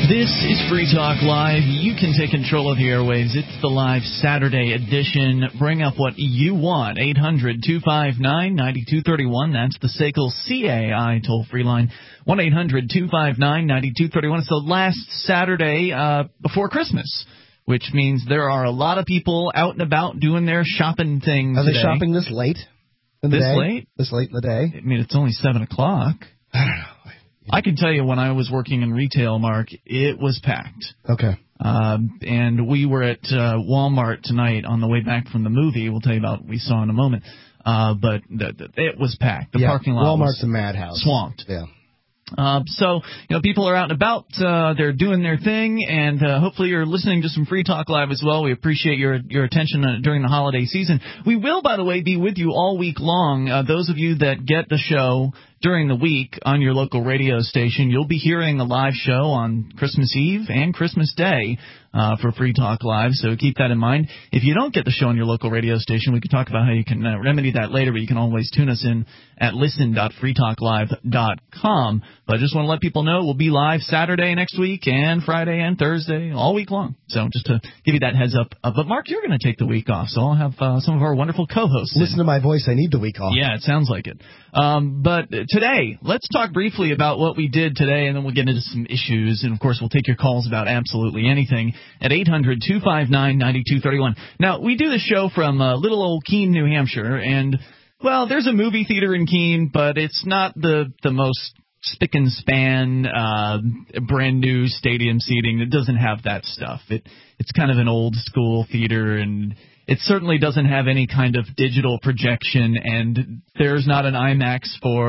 This is Free Talk Live. You can take control of the airwaves. It's the live Saturday edition. Bring up what you want. 800-259-9231. That's the SACL CAI toll-free line. 1-800-259-9231. It's the last Saturday before Christmas, which means there are a lot of people out and about doing their shopping things. Are they today. shopping this late in the this day? Late? This late in the day? I mean, it's only 7 o'clock. I don't know. I can tell you when I was working in retail, Mark, it was packed. Okay. And we were at Walmart tonight on the way back from the movie. We'll tell you about what we saw in a moment. But it was packed. The parking lot Walmart's was a madhouse. Swamped. Yeah. So, people are out and about. They're doing their thing, and hopefully you're listening to some Free Talk Live as well. We appreciate your attention during the holiday season. We will, by the way, be with you all week long. Those of you that get the show during the week on your local radio station, you'll be hearing a live show on Christmas Eve and Christmas Day for Free Talk Live, so keep that in mind. If you don't get the show on your local radio station, we can talk about how you can remedy that later, but you can always tune us in at listen.freetalklive.com. But I just want to let people know we'll be live Saturday next week and Friday and Thursday all week long. So just to give you that heads up. But, Mark, you're going to take the week off, so I'll have some of our wonderful co-hosts Listen to my voice. I need the week off. Yeah, it sounds like it. But today, let's talk briefly about what we did today, and then we'll get into some issues. And, of course, we'll take your calls about absolutely anything at 800-259-9231. Now, we do the show from little old Keene, New Hampshire, and, well, there's a movie theater in Keene, but it's not the most spick and span, brand new stadium seating. It doesn't have that stuff. It's kind of an old school theater, and it certainly doesn't have any kind of digital projection, and there's not an IMAX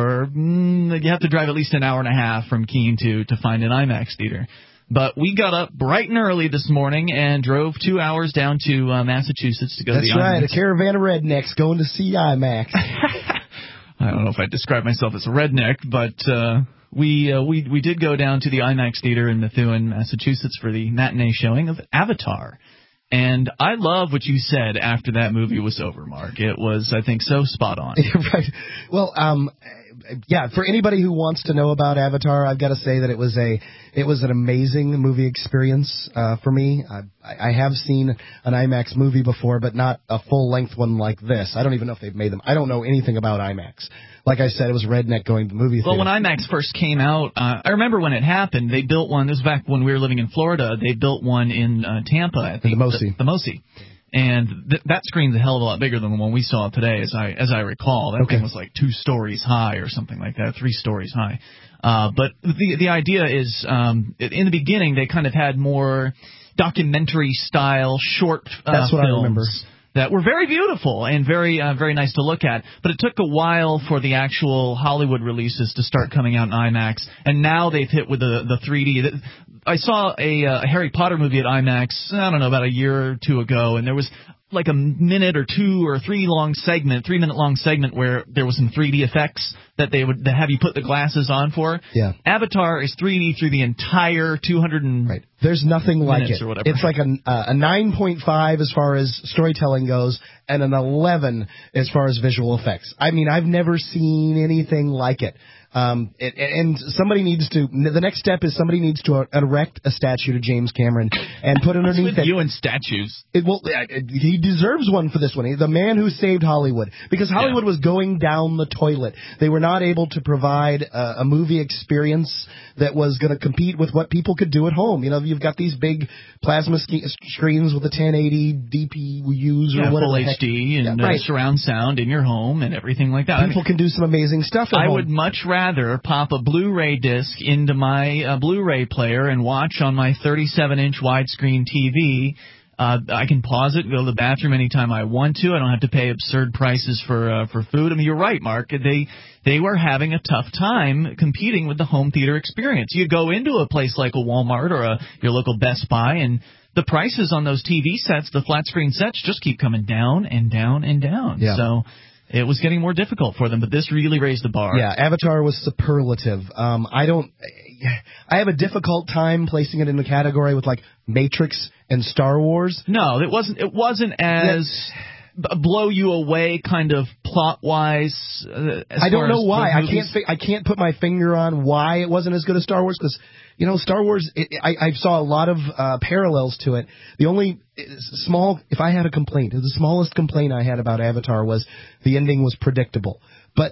you have to drive at least an hour and a half from Keene to find an IMAX theater. But we got up bright and early this morning and drove 2 hours down to Massachusetts to go to the IMAX. That's right, a caravan of rednecks going to see IMAX. I don't know if I'd describe myself as a redneck, but we did go down to the IMAX theater in Methuen, Massachusetts for the matinee showing of Avatar. And I love what you said after that movie was over, Mark. It was, I think, so spot on. Right. Well, yeah, for anybody who wants to know about Avatar, I've got to say that it was an amazing movie experience for me. I have seen an IMAX movie before, but not a full-length one like this. I don't even know if they've made them. I don't know anything about IMAX. Like I said, it was redneck going to the movie theater. Well, when IMAX first came out, I remember when it happened, they built one. This was back when we were living in Florida. They built one in Tampa, I think. The Mosi. And that screen's a hell of a lot bigger than the one we saw today, as I recall. That thing was like 2 stories high or something like that, 3 stories high. But the idea is, in the beginning, they kind of had more documentary-style short That's what films. I remember. That were very beautiful and very nice to look at. But it took a while for the actual Hollywood releases to start coming out in IMAX. And now they've hit with the 3D. I saw a Harry Potter movie at IMAX, I don't know, about a year or two ago, and there was like a minute or 2 or 3 3-minute long segment where there was some 3D effects that they would have you put the glasses on for. Yeah. Avatar is 3D through the entire 200 Right. There's nothing like it. Or whatever. It's like a 9.5 as far as storytelling goes, and an 11 as far as visual effects. I mean, I've never seen anything like it. And somebody needs to. The next step is somebody needs to erect a statue to James Cameron and put underneath it. You and statues. He deserves one for this one. He's the man who saved Hollywood, because Hollywood was going down the toilet. They were not able to provide a movie experience that was going to compete with what people could do at home. You've got these big plasma screens with a 1080 DPUs or whatever. Full HD and surround sound in your home and everything like that. People can do some amazing stuff at home. I would much rather pop a Blu-ray disc into my Blu-ray player and watch on my 37-inch widescreen TV. I can pause it and go to the bathroom anytime I want to. I don't have to pay absurd prices for food. I mean, you're right, Mark. They were having a tough time competing with the home theater experience. You go into a place like a Walmart or your local Best Buy, and the prices on those TV sets, the flat screen sets, just keep coming down and down and down. Yeah. So it was getting more difficult for them, but this really raised the bar. Yeah, Avatar was superlative. I have a difficult time placing it in the category with like Matrix and Star Wars. No, it wasn't as blow you away, kind of plot-wise? I don't know why. I can't put my finger on why it wasn't as good as Star Wars, because Star Wars, I saw a lot of parallels to it. The only if I had a complaint, the smallest complaint I had about Avatar was the ending was predictable. But,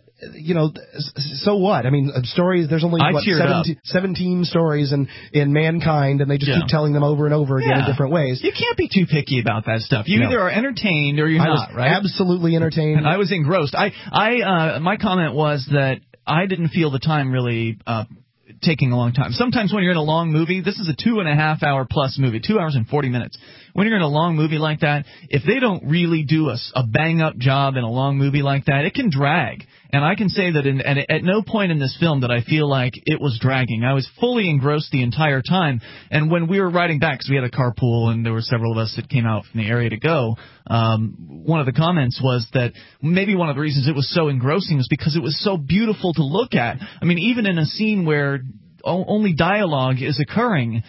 so what? I mean, stories, there's only, 17 stories in Mankind, and they just keep telling them over and over again in different ways. You can't be too picky about that stuff. You either are entertained or you're not, right? Absolutely entertained. And I was engrossed. My comment was that I didn't feel the time really taking a long time. Sometimes when you're in a long movie, this is a 2.5 hour plus movie, 2 hours and 40 minutes. When you're in a long movie like that, if they don't really do a bang-up job in a long movie like that, it can drag. And I can say that at no point in this film did I feel like it was dragging. I was fully engrossed the entire time. And when we were riding back, because we had a carpool and there were several of us that came out from the area to go, one of the comments was that maybe one of the reasons it was so engrossing was because it was so beautiful to look at. I mean, even in a scene where only dialogue is occurring,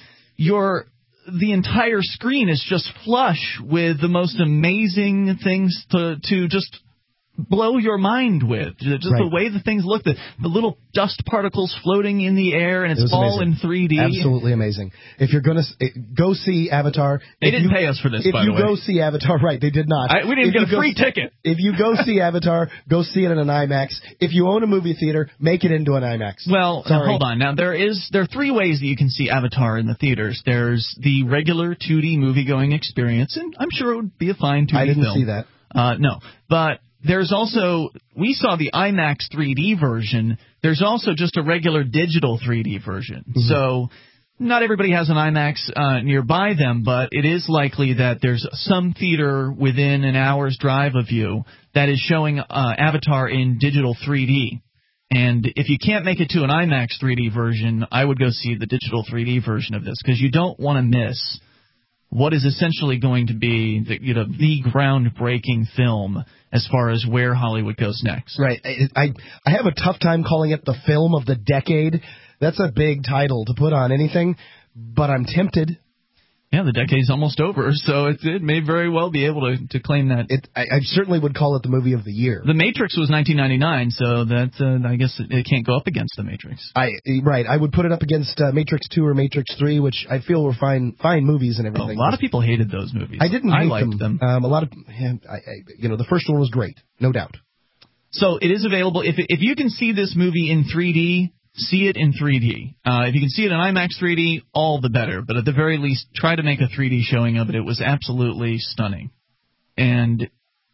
the entire screen is just flush with the most amazing things to just blow your mind with. Just the way the things look, the little dust particles floating in the air, and it's all in 3D. Absolutely amazing. If you're going to go see Avatar... They didn't pay us for this, by the way. If you go see Avatar... Right, they did not. We didn't get a free ticket. If you go see Avatar, go see it in an IMAX. If you own a movie theater, make it into an IMAX. Well, hold on. Now, there are 3 ways that you can see Avatar in the theaters. There's the regular 2D movie-going experience, and I'm sure it would be a fine 2D film. I didn't see that. No, but... There's also, we saw the IMAX 3D version. There's also just a regular digital 3D version. Mm-hmm. So not everybody has an IMAX nearby them, but it is likely that there's some theater within an hour's drive of you that is showing Avatar in digital 3D. And if you can't make it to an IMAX 3D version, I would go see the digital 3D version of this, because you don't want to miss what is essentially going to be the groundbreaking film as far as where Hollywood goes next. Right. I have a tough time calling it the film of the decade. That's a big title to put on anything, but I'm tempted. Yeah, the decade's almost over, so it may very well be able to claim that. I certainly would call it the movie of the year. The Matrix was 1999, so that I guess it can't go up against The Matrix. Right. I would put it up against Matrix 2 or Matrix 3, which I feel were fine movies and everything. A lot of people hated those movies. I didn't hate them. I liked them. A lot of, the first one was great, no doubt. So it is available. If you can see this movie in 3D, see it in 3D. If you can see it in IMAX 3D, all the better. But at the very least, try to make a 3D showing of it. It was absolutely stunning. And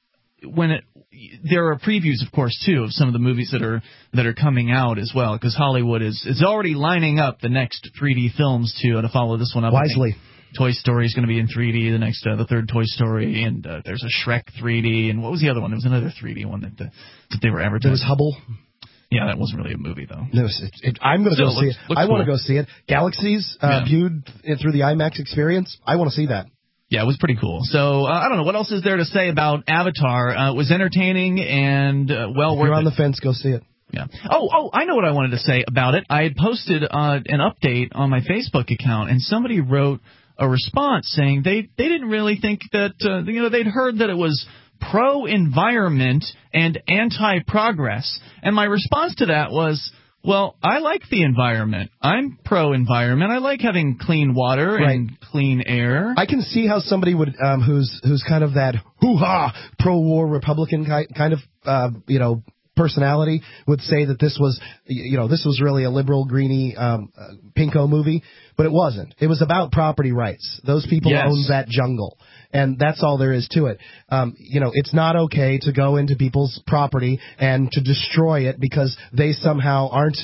there are previews, of course, too, of some of the movies that are coming out as well, because Hollywood is already lining up the next 3D films to follow this one up. Wisely. Toy Story is going to be in 3D. The third Toy Story, and there's a Shrek 3D, and what was the other one? There was another 3D one that they were advertising. There was Hubble. Yeah, that wasn't really a movie, though. No, I'm going to go see it. I want to go see it. Galaxies, viewed through the IMAX experience. I want to see that. Yeah, it was pretty cool. So, I don't know. What else is there to say about Avatar? It was entertaining and well worth it. If you're on the fence, go see it. Yeah. Oh, I know what I wanted to say about it. I had posted an update on my Facebook account, and somebody wrote a response saying they didn't really think that, they'd heard that it was pro-environment and anti-progress. And my response to that was, well, I like the environment. I'm pro-environment. I like having clean water and clean air. I can see how somebody would, who's kind of that hoo-ha pro-war Republican kind of, personality would say that this was really a liberal, greeny, pinko movie, but it wasn't. It was about property rights. Those people owned that jungle, and that's all there is to it. It's not okay to go into people's property and to destroy it because they somehow aren't,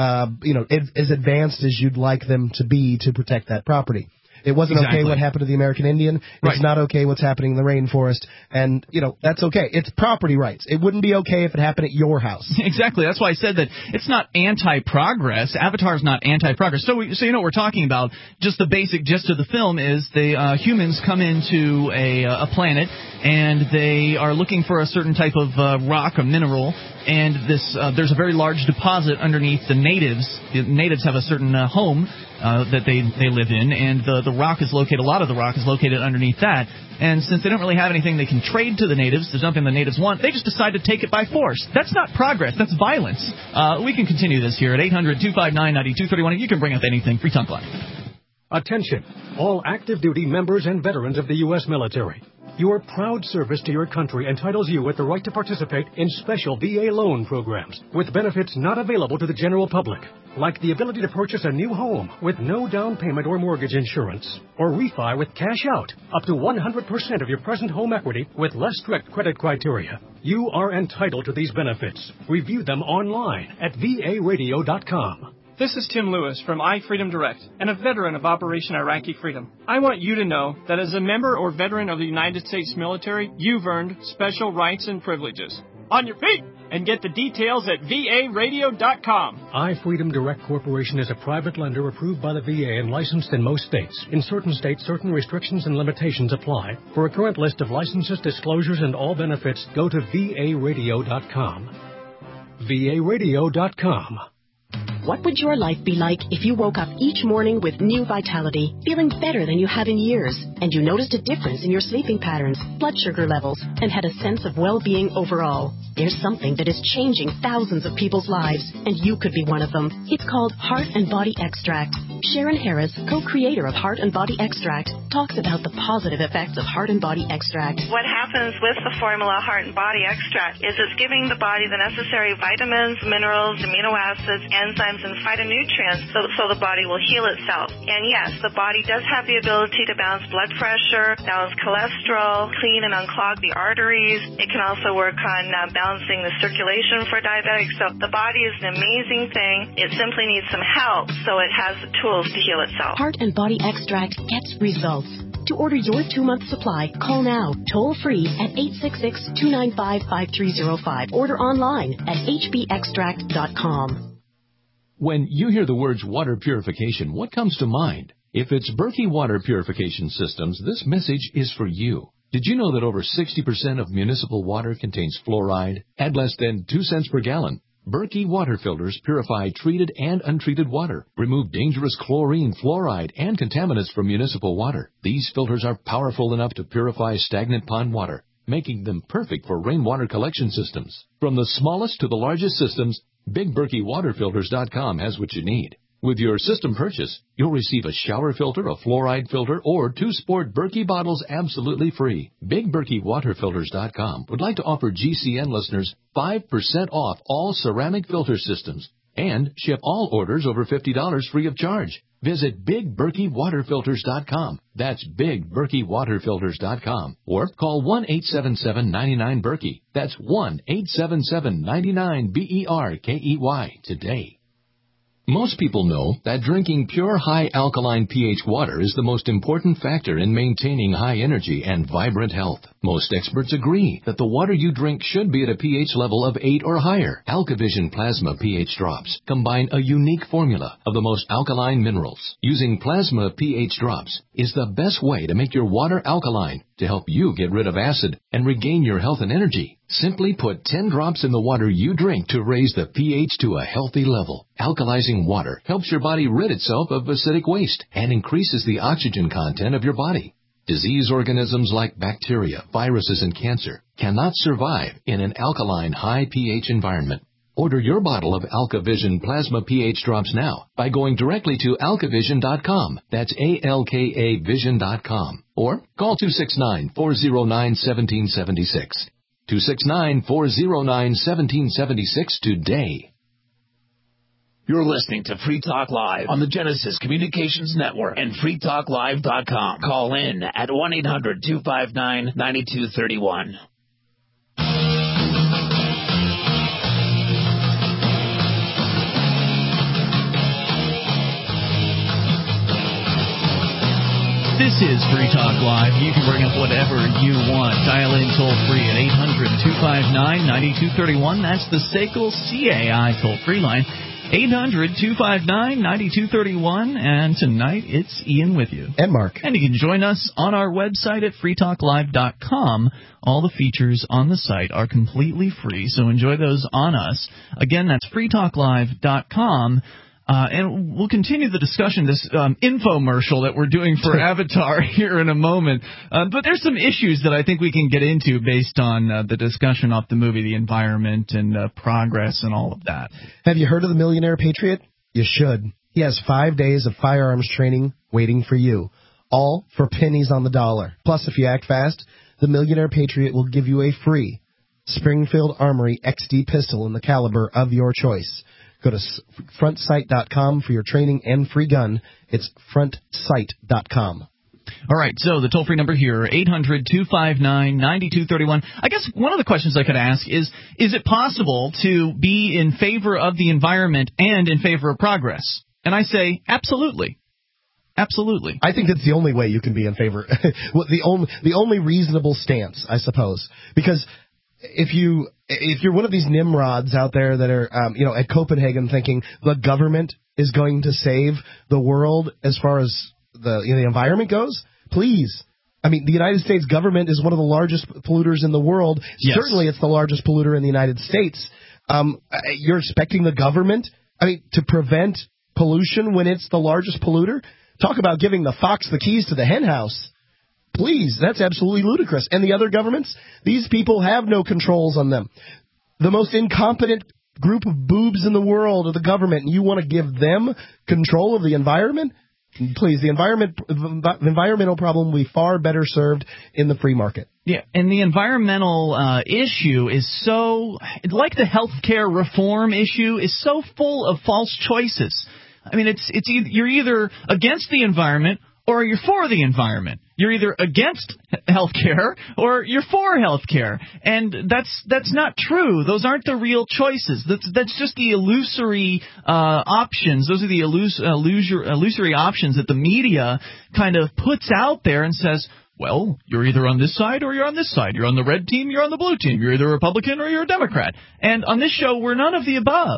as advanced as you'd like them to be to protect that property. It wasn't okay what happened to the American Indian. It's not okay what's happening in the rainforest. And, that's okay. It's property rights. It wouldn't be okay if it happened at your house. Exactly. That's why I said that it's not anti-progress. Avatar's not anti-progress. So you know what we're talking about. Just the basic gist of the film is the humans come into a planet, and they are looking for a certain type of rock or mineral. And there's a very large deposit underneath the natives. The natives have a certain home that they live in, and the rock is located, a lot of the rock is located underneath that. And since they don't really have anything they can trade to the natives, there's nothing the natives want, they just decide to take it by force. That's not progress. That's violence. We can continue this here at 800-259-9231. You can bring up anything. Free Talk Live. Attention, all active duty members and veterans of the U.S. military. Your proud service to your country entitles you with the right to participate in special VA loan programs with benefits not available to the general public, like the ability to purchase a new home with no down payment or mortgage insurance, or refi with cash out up to 100% of your present home equity with less strict credit criteria. You are entitled to these benefits. Review them online at varadio.com. This is Tim Lewis from iFreedom Direct and a veteran of Operation Iraqi Freedom. I want you to know that as a member or veteran of the United States military, you've earned special rights and privileges. On your feet! And get the details at varadio.com. iFreedom Direct Corporation is a private lender approved by the VA and licensed in most states. In certain states, certain restrictions and limitations apply. For a current list of licenses, disclosures, and all benefits, go to varadio.com. varadio.com. What would your life be like if you woke up each morning with new vitality, feeling better than you have in years, and you noticed a difference in your sleeping patterns, blood sugar levels, and had a sense of well-being overall? There's something that is changing thousands of people's lives, and you could be one of them. It's called Heart and Body Extract. Sharon Harris, co-creator of Heart and Body Extract, talks about the positive effects of Heart and Body Extract. What happens with the formula Heart and Body Extract is it's giving the body the necessary vitamins, minerals, amino acids, enzymes, and phytonutrients so the body will heal itself. And yes, the body does have the ability to balance blood pressure, balance cholesterol, clean and unclog the arteries. It can also work on balancing the circulation for diabetics. So the body is an amazing thing. It simply needs some help so it has the tools to heal itself. Heart and Body Extract gets results. To order your 2-month supply, call now, toll-free at 866-295-5305. Order online at hbextract.com. When you hear the words water purification, what comes to mind? If it's Berkey Water Purification Systems, this message is for you. Did you know that over 60% of municipal water contains fluoride at less than 2 cents per gallon? Berkey water filters purify treated and untreated water, remove dangerous chlorine, fluoride, and contaminants from municipal water. These filters are powerful enough to purify stagnant pond water, making them perfect for rainwater collection systems. From the smallest to the largest systems, BigBerkeyWaterFilters.com has what you need. With your system purchase, you'll receive a shower filter, a fluoride filter, or 2 sport Berkey bottles absolutely free. BigBerkeyWaterFilters.com would like to offer GCN listeners 5% off all ceramic filter systems and ship all orders over $50 free of charge. Visit BigBerkeyWaterFilters.com. That's BigBerkeyWaterFilters.com. Or call 1-877-99-BERKEY. That's 1-877-99-BERKEY today. Most people know that drinking pure high alkaline pH water is the most important factor in maintaining high energy and vibrant health. Most experts agree that the water you drink should be at a pH level of 8 or higher. AlkaVision Plasma pH drops combine a unique formula of the most alkaline minerals. Using plasma pH drops is the best way to make your water alkaline to help you get rid of acid and regain your health and energy. Simply put 10 drops in the water you drink to raise the pH to a healthy level. Alkalizing water helps your body rid itself of acidic waste and increases the oxygen content of your body. Disease organisms like bacteria, viruses, and cancer cannot survive in an alkaline high pH environment. Order your bottle of AlkaVision Plasma pH drops now by going directly to alkavision.com. That's ALKAvision.com. Or call 269-409-1776. 269-409-1776 today. You're listening to Free Talk Live on the Genesis Communications Network and freetalklive.com. Call in at 1-800-259-9231. This is Free Talk Live. You can bring up whatever you want. Dial in toll-free at 800-259-9231. That's the SACL CAI toll-free line. 800-259-9231. And tonight, it's Ian with you. And Mark. And you can join us on our website at freetalklive.com. All the features on the site are completely free, so enjoy those on us. Again, that's freetalklive.com. And we'll continue the discussion, this infomercial that we're doing for Avatar here in a moment. But there's some issues that I think we can get into based on the discussion off the movie, the environment and progress and all of that. Have you heard of the Millionaire Patriot? You should. He has 5 days of firearms training waiting for you, all for pennies on the dollar. Plus, if you act fast, the Millionaire Patriot will give you a free Springfield Armory XD pistol in the caliber of your choice. Go to frontsight.com for your training and free gun. It's frontsight.com. All right, so the toll-free number here, 800-259-9231. I guess one of the questions I could ask is it possible to be in favor of the environment and in favor of progress? And I say, absolutely. Absolutely. I think that's the only way you can be in favor. the only reasonable stance, I suppose. Because if you're one of these nimrods out there that are at Copenhagen thinking the government is going to save the world as far as the environment goes, please. I mean, the United States government is one of the largest polluters in the world. Yes. Certainly it's the largest polluter in the United States. You're expecting the government, to prevent pollution when it's the largest polluter? Talk about giving the fox the keys to the hen house. Please, that's absolutely ludicrous. And the other governments, these people have no controls on them. The most incompetent group of boobs in the world are the government, and you want to give them control of the environment? Please, the environmental problem will be far better served in the free market. Yeah, and the environmental issue is so, like the healthcare reform issue, is so full of false choices. I mean, you're either against the environment or you're for the environment. You're either against healthcare or you're for healthcare, and that's not true. Those aren't the real choices. That's just the illusory options. Those are the illusory options that the media kind of puts out there and says, well, you're either on this side or you're on this side. You're on the red team, you're on the blue team. You're either a Republican or you're a Democrat. And on this show, we're none of the above.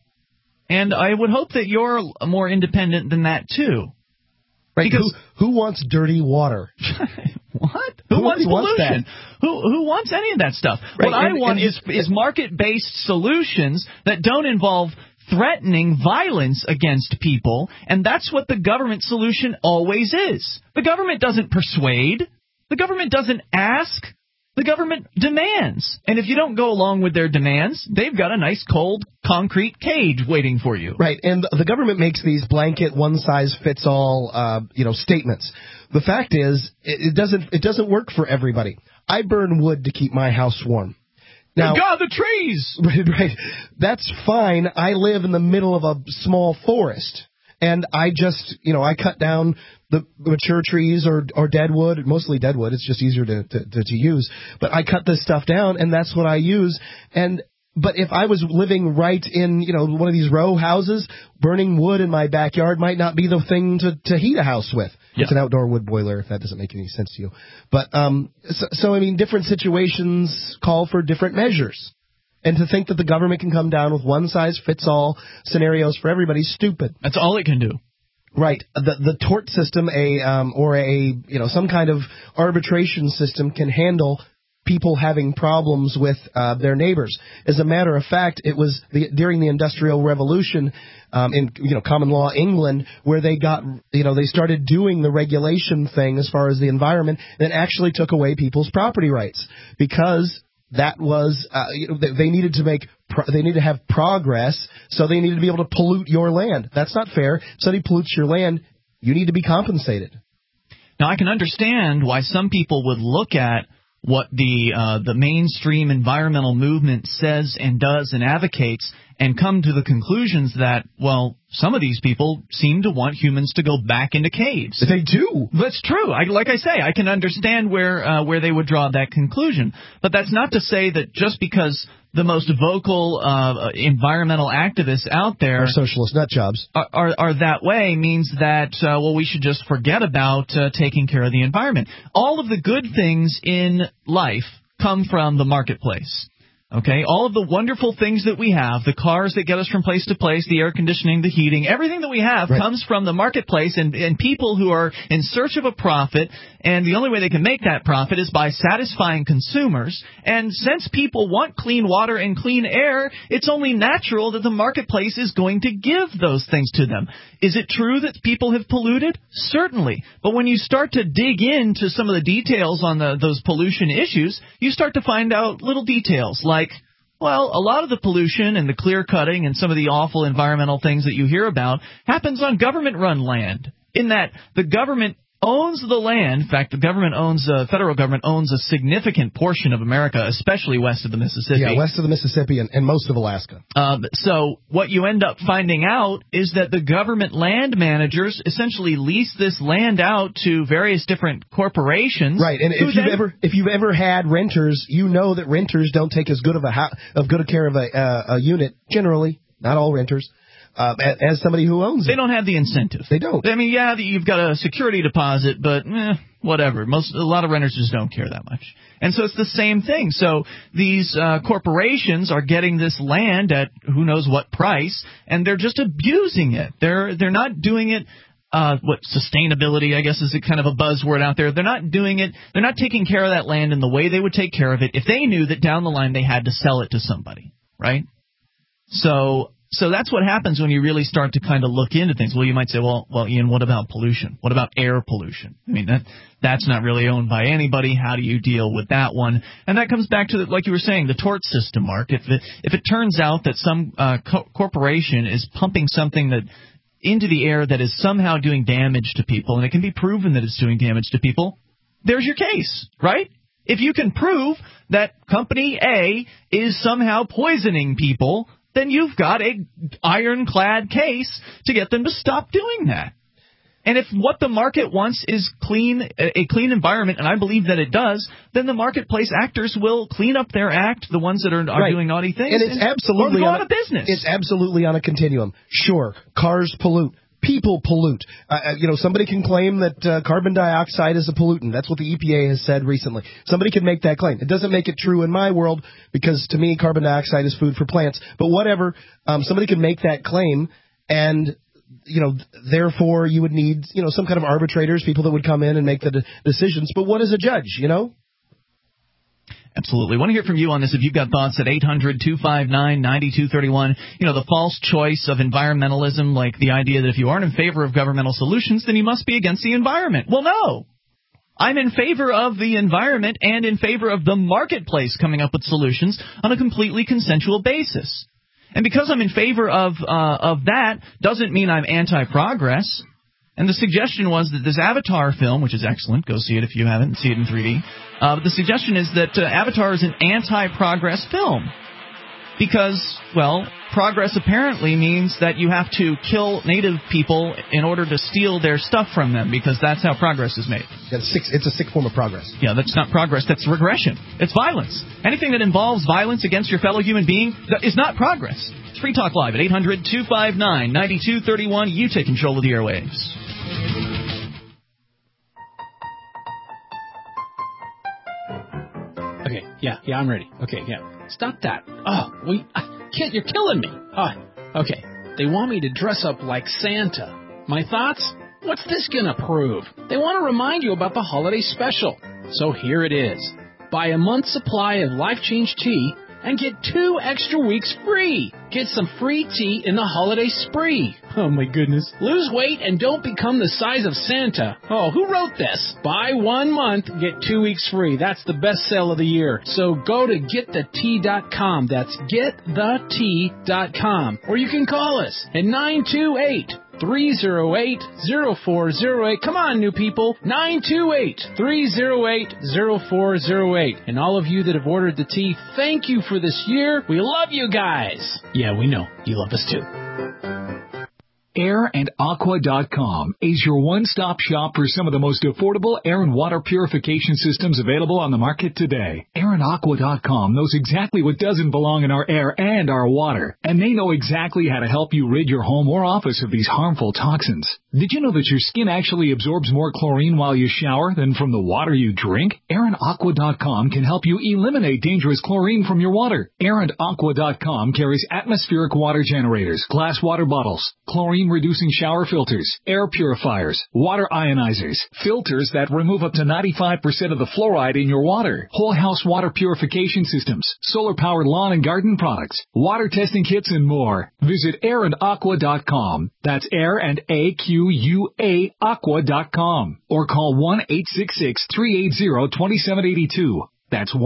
And I would hope that you're more independent than that, too. Right? Because who wants dirty water? What? Who wants pollution? Who wants any of that stuff? Right. What I want is market-based solutions that don't involve threatening violence against people, and that's what the government solution always is. The government doesn't persuade. The government doesn't ask. The government demands. And if you don't go along with their demands, they've got a nice cold concrete cage waiting for you. Right. And the government makes these blanket one-size-fits-all statements. The fact is, it doesn't work for everybody. I burn wood to keep my house warm. Now, God, the trees! Right. That's fine. I live in the middle of a small forest. And I just, I cut down the mature trees or dead wood, mostly dead wood. It's just easier to use. But I cut this stuff down, and that's what I use. But if I was living right in, one of these row houses, burning wood in my backyard might not be the thing to heat a house with. Yeah. It's an outdoor wood boiler, if that doesn't make any sense to you. But so different situations call for different measures. And to think that the government can come down with one-size-fits-all scenarios for everybody is stupid. That's all it can do. Right. The tort system, some kind of arbitration system can handle people having problems with their neighbors. As a matter of fact, it was during the Industrial Revolution in common law England where they started doing the regulation thing as far as the environment that actually took away people's property rights because that was they needed to have progress, so they needed to be able to pollute your land. That's not fair. If somebody pollutes your land, you need to be compensated. Now, I can understand why some people would look at what the mainstream environmental movement says and does and advocates and come to the conclusions that, well, some of these people seem to want humans to go back into caves. They do. That's true. Like I say, I can understand where they would draw that conclusion. But that's not to say that just because the most vocal environmental activists out there are socialist nut jobs are that way means that, we should just forget about taking care of the environment. All of the good things in life come from the marketplace. Okay, all of the wonderful things that we have, the cars that get us from place to place, the air conditioning, the heating, everything that we have comes from the marketplace and people who are in search of a profit, and the only way they can make that profit is by satisfying consumers. And since people want clean water and clean air, it's only natural that the marketplace is going to give those things to them. Is it true that people have polluted? Certainly. But when you start to dig into some of the details on those pollution issues, you start to find out little details like, well, a lot of the pollution and the clear cutting and some of the awful environmental things that you hear about happens on government-run land, in that the government owns the land. In fact, the federal government owns a significant portion of America, especially west of the Mississippi. Yeah, west of the Mississippi and most of Alaska. So what you end up finding out is that the government land managers essentially lease this land out to various different corporations. Right, and if you've ever had renters, you know that renters don't take as good of a care of a unit generally. Not all renters. As somebody who owns it. They don't have the incentive. They don't. I mean, yeah, you've got a security deposit, but whatever. A lot of renters just don't care that much. And so it's the same thing. So these corporations are getting this land at who knows what price, and they're just abusing it. They're not doing it. Sustainability, I guess, is kind of a buzzword out there. They're not doing it. They're not taking care of that land in the way they would take care of it if they knew that down the line they had to sell it to somebody, right? So that's what happens when you really start to kind of look into things. Well, you might say, well, Ian, what about pollution? What about air pollution? I mean, that's not really owned by anybody. How do you deal with that one? And that comes back to, like you were saying, the tort system, Mark. If it turns out that some corporation is pumping something into the air that is somehow doing damage to people, and it can be proven that it's doing damage to people, there's your case, right? If you can prove that company A is somehow poisoning people, then you've got a ironclad case to get them to stop doing that. And if what the market wants is a clean environment, and I believe that it does, then the marketplace actors will clean up their act, the ones that are doing naughty things, and it's absolutely go out of business. It's absolutely on a continuum. Sure, cars pollute. People pollute. Somebody can claim that carbon dioxide is a pollutant. That's what the EPA has said recently. Somebody can make that claim. It doesn't make it true in my world because, to me, carbon dioxide is food for plants. But whatever, somebody can make that claim, and therefore you would need some kind of arbitrators, people that would come in and make the decisions. But what is a judge? Absolutely. Want to hear from you on this if you've got thoughts at 800-259-9231. The false choice of environmentalism, like the idea that if you aren't in favor of governmental solutions, then you must be against the environment. Well, no. I'm in favor of the environment and in favor of the marketplace coming up with solutions on a completely consensual basis. And because I'm in favor of that doesn't mean I'm anti-progress. And the suggestion was that this Avatar film, which is excellent, go see it if you haven't, see it in 3D. But the suggestion is that Avatar is an anti-progress film. Because, progress apparently means that you have to kill native people in order to steal their stuff from them, because that's how progress is made. It's a sick form of progress. Yeah, that's not progress, that's regression. It's violence. Anything that involves violence against your fellow human being is not progress. It's Free Talk Live at 800-259-9231. You take control of the airwaves. Okay, yeah, I'm ready. Okay, yeah. Stop that. Oh, Kit, you're killing me. Okay, they want me to dress up like Santa. My thoughts? What's this gonna prove? They want to remind you about the holiday special. So here it is. Buy a month's supply of Life Change tea and get 2 extra weeks free. Get some free tea in the holiday spree. Oh my goodness. Lose weight and don't become the size of Santa. Oh, who wrote this? Buy 1 month, get 2 weeks free. That's the best sale of the year. So go to getthetea.com. That's getthetea.com. Or you can call us at 928-308-0408. Come on, new people. 928-308-0408. And all of you that have ordered the tea, thank you for this year. We love you guys. Yeah, we know. You love us too. AirandAqua.com is your one-stop shop for some of the most affordable air and water purification systems available on the market today. AirandAqua.com knows exactly what doesn't belong in our air and our water, and they know exactly how to help you rid your home or office of these harmful toxins. Did you know that your skin actually absorbs more chlorine while you shower than from the water you drink? AirandAqua.com can help you eliminate dangerous chlorine from your water. AirandAqua.com carries atmospheric water generators, glass water bottles, chlorine-reducing shower filters, air purifiers, water ionizers, filters that remove up to 95% of the fluoride in your water, whole house water purification systems, solar-powered lawn and garden products, water testing kits, and more. Visit AirandAqua.com. That's Air and AQUA Aqua.com. Or call 1-866-380-2782. That's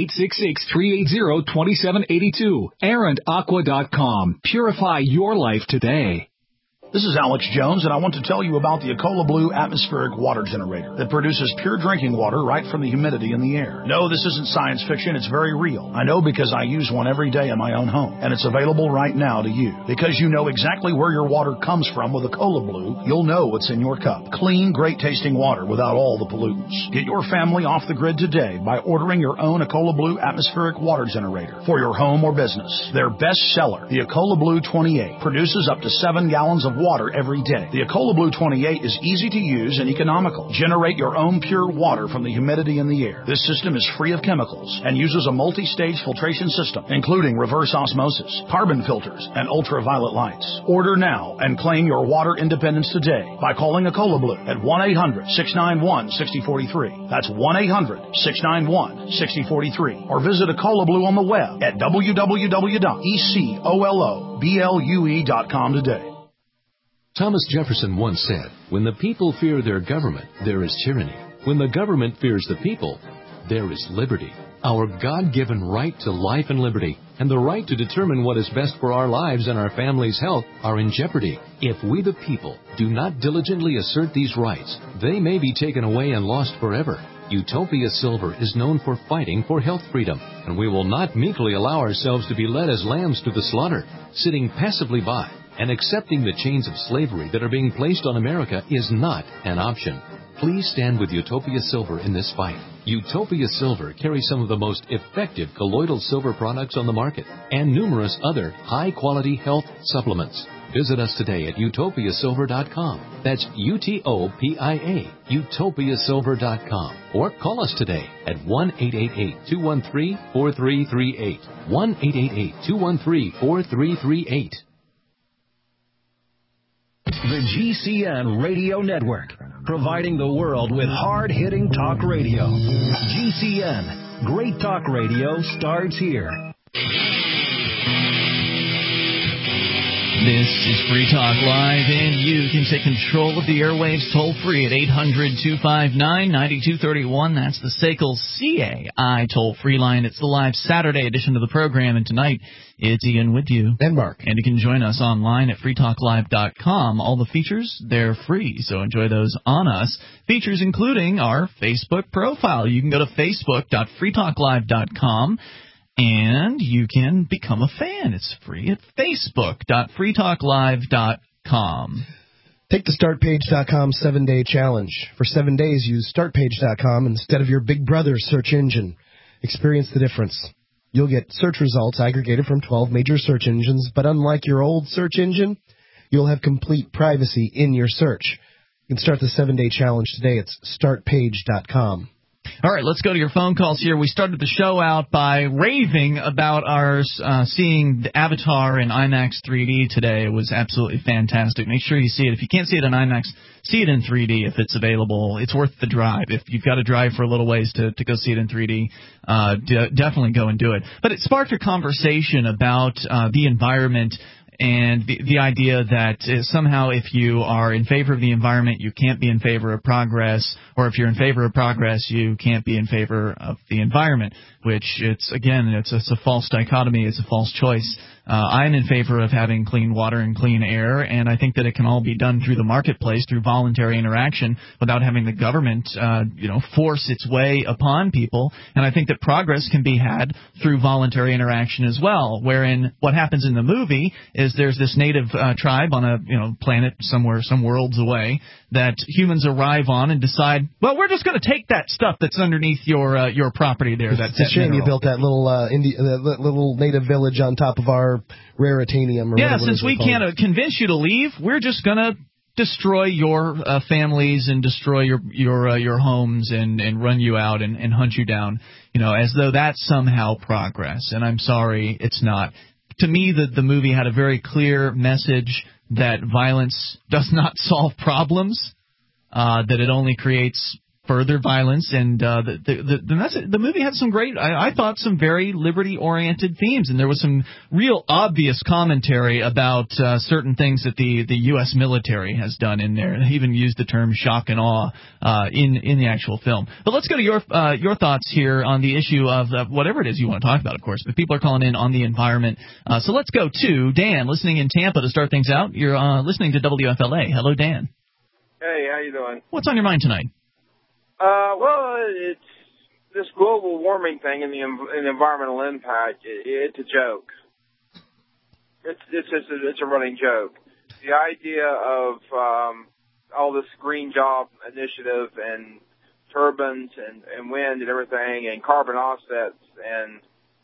1-866-380-2782. AirandAqua.com. Purify your life today. This is Alex Jones, and I want to tell you about the Ecola Blue atmospheric water generator that produces pure drinking water right from the humidity in the air. No, this isn't science fiction. It's very real. I know because I use one every day in my own home, and it's available right now to you. Because you know exactly where your water comes from with Ecola Blue, you'll know what's in your cup. Clean, great-tasting water without all the pollutants. Get your family off the grid today by ordering your own Ecola Blue atmospheric water generator for your home or business. Their best seller, the Ecola Blue 28, produces up to 7 gallons of water every day. The Ecola Blue 28 is easy to use and economical. Generate your own pure water from the humidity in the air. This system is free of chemicals and uses a multi-stage filtration system, including reverse osmosis, carbon filters, and ultraviolet lights. Order now and claim your water independence today by calling Ecola Blue at 1-800-691-6043. That's 1-800-691-6043. Or visit Ecola Blue on the web at www.ecoloblu.com today. Thomas Jefferson once said, "When the people fear their government, there is tyranny. When the government fears the people, there is liberty." Our God-given right to life and liberty and the right to determine what is best for our lives and our families' health are in jeopardy. If we the people do not diligently assert these rights, they may be taken away and lost forever. Utopia Silver is known for fighting for health freedom, and we will not meekly allow ourselves to be led as lambs to the slaughter, sitting passively by. And accepting the chains of slavery that are being placed on America is not an option. Please stand with Utopia Silver in this fight. Utopia Silver carries some of the most effective colloidal silver products on the market and numerous other high-quality health supplements. Visit us today at utopiasilver.com. That's UTOPIA, utopiasilver.com. Or call us today at 1-888-213-4338. 1-888-213-4338. The GCN Radio Network, providing the world with hard-hitting talk radio. GCN, great talk radio starts here. This is Free Talk Live, and you can take control of the airwaves toll-free at 800-259-9231. That's the SACL CAI toll-free line. It's the live Saturday edition of the program, and tonight it's Ian with you. And Mark. And you can join us online at freetalklive.com. All the features, they're free, so enjoy those on us. Features including our Facebook profile. You can go to facebook.freetalklive.com. And you can become a fan. It's free at facebook.freetalklive.com. Take the StartPage.com 7-day challenge. For 7 days, use StartPage.com instead of your Big Brother search engine. Experience the difference. You'll get search results aggregated from 12 major search engines, but unlike your old search engine, you'll have complete privacy in your search. You can start the 7-day challenge today. It's StartPage.com. All right, let's go to your phone calls here. We started the show out by raving about our seeing the Avatar in IMAX 3D today. It was absolutely fantastic. Make sure you see it. If you can't see it in IMAX, see it in 3D if it's available. It's worth the drive. If you've got to drive for a little ways to go see it in 3D, definitely go and do it. But it sparked a conversation about the environment and the idea that somehow if you are in favor of the environment, you can't be in favor of progress, or if you're in favor of progress, you can't be in favor of the environment, which it's a false dichotomy, it's a false choice. I'm in favor of having clean water and clean air, and I think that it can all be done through the marketplace, through voluntary interaction, without having the government, force its way upon people. And I think that progress can be had through voluntary interaction as well, wherein what happens in the movie is there's this native tribe on a planet somewhere, some worlds away, that humans arrive on and decide, well, we're just going to take that stuff that's underneath your property there. It's a shame you built that little native village on top of our raritanium. Yeah, since we can't convince you to leave, we're just going to destroy your families and destroy your homes and run you out and hunt you down, as though that's somehow progress. And I'm sorry, it's not. To me, the movie had a very clear message that violence does not solve problems, that it only creates further violence, and the movie had some great, I thought, some very liberty-oriented themes, and there was some real obvious commentary about certain things that the U.S. military has done in there. They even used the term shock and awe in the actual film. But let's go to your thoughts here on the issue of whatever it is you want to talk about, of course, but people are calling in on the environment. So let's go to Dan, listening in Tampa to start things out. You're listening to WFLA. Hello, Dan. Hey, how you doing? What's on your mind tonight? Well, it's this global warming thing and the environmental impact. It's a joke. It's a running joke. The idea of all this green job initiative and turbines and wind and everything and carbon offsets, and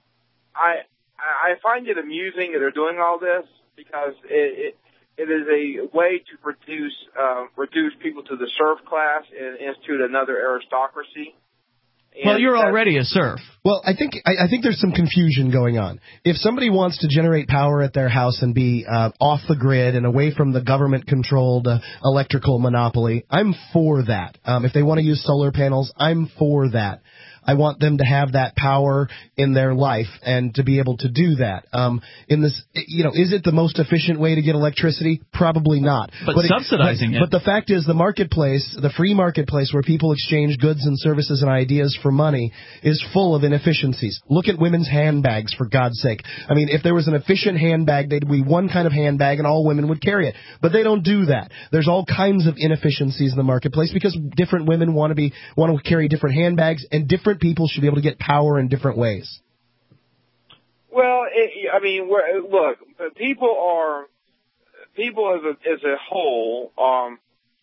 I find it amusing that they're doing all this because it is a way to reduce people to the serf class and institute another aristocracy. Well, you're already a serf. Well, I think there's some confusion going on. If somebody wants to generate power at their house and be off the grid and away from the government-controlled electrical monopoly, I'm for that. If they want to use solar panels, I'm for that. I want them to have that power in their life and to be able to do that. Is it the most efficient way to get electricity? Probably not. But subsidizing it. But the fact is, the marketplace, the free marketplace where people exchange goods and services and ideas for money, is full of inefficiencies. Look at women's handbags, for God's sake. I mean, if there was an efficient handbag, they'd be one kind of handbag and all women would carry it. But they don't do that. There's all kinds of inefficiencies in the marketplace because different women want to carry different handbags, and different people should be able to get power in different ways. Well, look, people as a whole are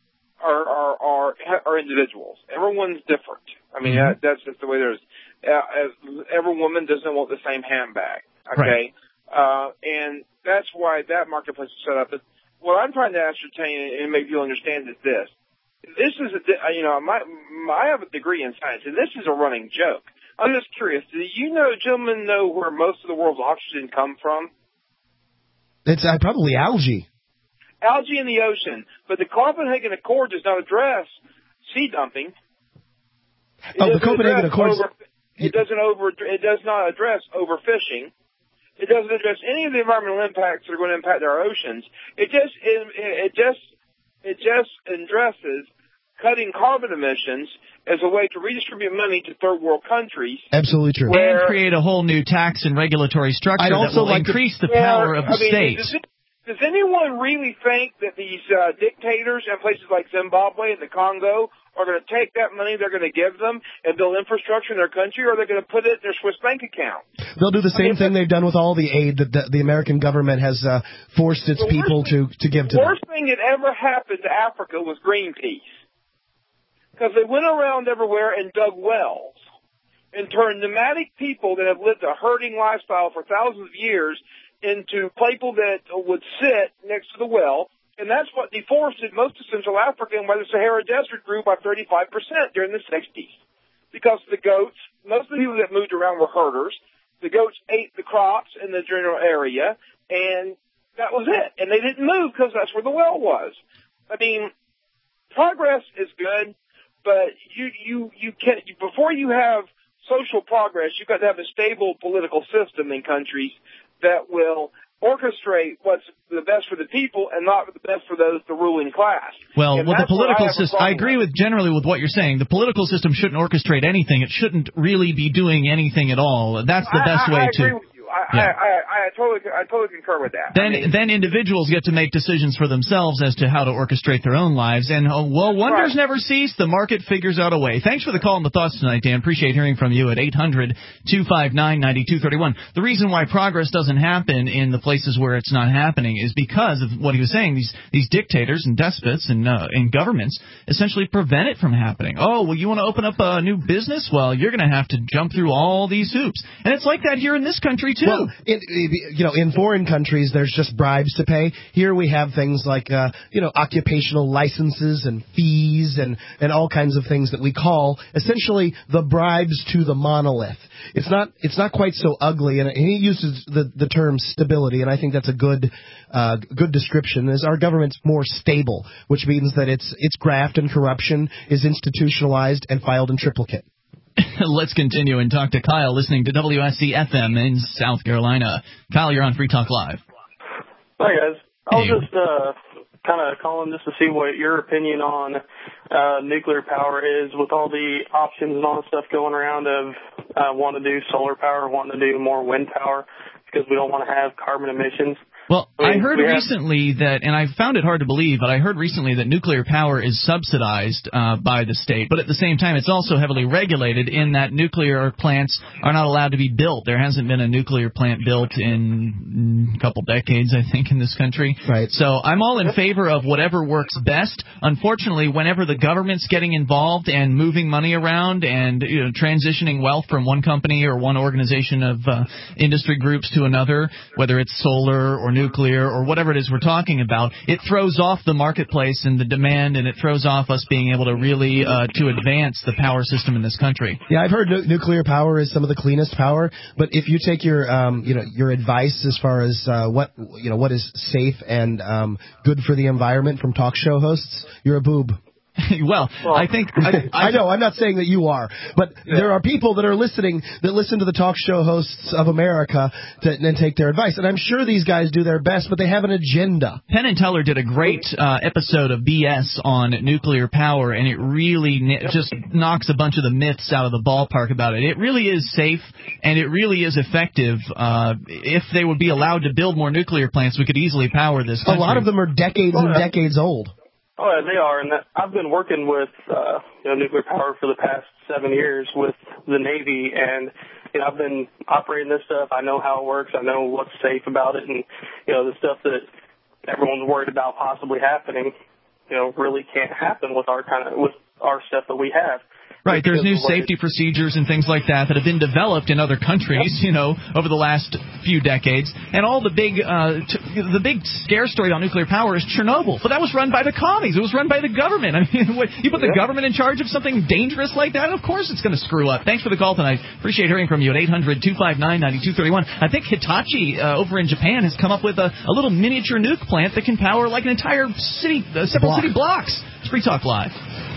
individuals. Everyone's different. I mean, that's just the way there's. Every woman doesn't want the same handbag. Okay, right. And that's why that marketplace is set up. But what I'm trying to ascertain and make you understand is this. This is I have a degree in science, and this is a running joke. I'm just curious. Do you gentlemen know where most of the world's oxygen come from? It's probably algae. Algae in the ocean. But the Copenhagen Accord does not address sea dumping. The Copenhagen Accord. It does not address overfishing. It doesn't address any of the environmental impacts that are going to impact our oceans. It just addresses cutting carbon emissions as a way to redistribute money to third world countries. Absolutely true. And create a whole new tax and regulatory structure that will increase the power of the states. Does anyone really think that these dictators in places like Zimbabwe and the Congo are going to take that money they're going to give them and build infrastructure in their country, or are they going to put it in their Swiss bank account? They'll do the same thing they've done with all the aid that the American government has forced its people to give to them. The worst thing that ever happened to Africa was Greenpeace. Because they went around everywhere and dug wells and turned nomadic people that have lived a herding lifestyle for thousands of years into people that would sit next to the well. And that's what deforested most of Central Africa, and why the Sahara Desert grew by 35% during the 60s. Because the goats, most of the people that moved around were herders. The goats ate the crops in the general area, and that was it. And they didn't move because that's where the well was. I mean, progress is good, but you can't, before you have social progress, you've got to have a stable political system in countries that will orchestrate what's the best for the people and not the best for the ruling class. Well, with the political system, I agree generally with what you're saying. The political system shouldn't orchestrate anything. It shouldn't really be doing anything at all. That's the best way to. I agree with you. I totally concur with that. Then individuals get to make decisions for themselves as to how to orchestrate their own lives. And, wonders never cease. The market figures out a way. Thanks for the call and the thoughts tonight, Dan. Appreciate hearing from you at 800-259-9231. The reason why progress doesn't happen in the places where it's not happening is because of what he was saying. These dictators and despots and governments essentially prevent it from happening. Oh, well, you want to open up a new business? Well, you're going to have to jump through all these hoops. And it's like that here in this country, too. Well, in foreign countries, there's just bribes to pay. Here we have things like, occupational licenses and fees and all kinds of things that we call essentially the bribes to the monolith. It's not quite so ugly, and he uses the term stability, and I think that's a good description. Is our government's more stable, which means that its graft and corruption is institutionalized and filed in triplicate. Let's continue and talk to Kyle, listening to WSC-FM in South Carolina. Kyle, you're on Free Talk Live. Hi, guys. I was just kind of calling just to see what your opinion on nuclear power is, with all the options and all the stuff going around of wanting to do solar power, wanting to do more wind power, because we don't want to have carbon emissions. Well, I heard recently that, and I found it hard to believe, but I heard recently that nuclear power is subsidized by the state. But at the same time, it's also heavily regulated in that nuclear plants are not allowed to be built. There hasn't been a nuclear plant built in a couple decades, I think, in this country. Right. So I'm all in favor of whatever works best. Unfortunately, whenever the government's getting involved and moving money around and transitioning wealth from one company or one organization of industry groups to another, whether it's solar or nuclear or whatever it is we're talking about, it throws off the marketplace and the demand, and it throws off us being able to really to advance the power system in this country. Yeah, I've heard nuclear power is some of the cleanest power, but if you take your your advice as far as what is safe and good for the environment from talk show hosts, you're a boob. Well, I think I know. I'm not saying that you are, but there are people that are listening that listen to the talk show hosts of America and take their advice. And I'm sure these guys do their best, but they have an agenda. Penn and Teller did a great episode of BS on nuclear power, and it really just knocks a bunch of the myths out of the ballpark about it. It really is safe, and it really is effective. If they would be allowed to build more nuclear plants, we could easily power this country. A lot of them are decades and decades old. Oh, yeah, they are, and I've been working with nuclear power for the past 7 years with the Navy, and I've been operating this stuff. I know how it works. I know what's safe about it, and the stuff that everyone's worried about possibly happening, really can't happen with our stuff that we have. Right, there's new safety procedures and things like that have been developed in other countries, over the last few decades. And all the big scare story on nuclear power is Chernobyl. But that was run by the commies. It was run by the government. I mean, you put the government in charge of something dangerous like that, of course it's going to screw up. Thanks for the call tonight. Appreciate hearing from you at 800-259-9231. I think Hitachi over in Japan has come up with a little miniature nuke plant that can power like an entire city, several city blocks. It's Free Talk Live.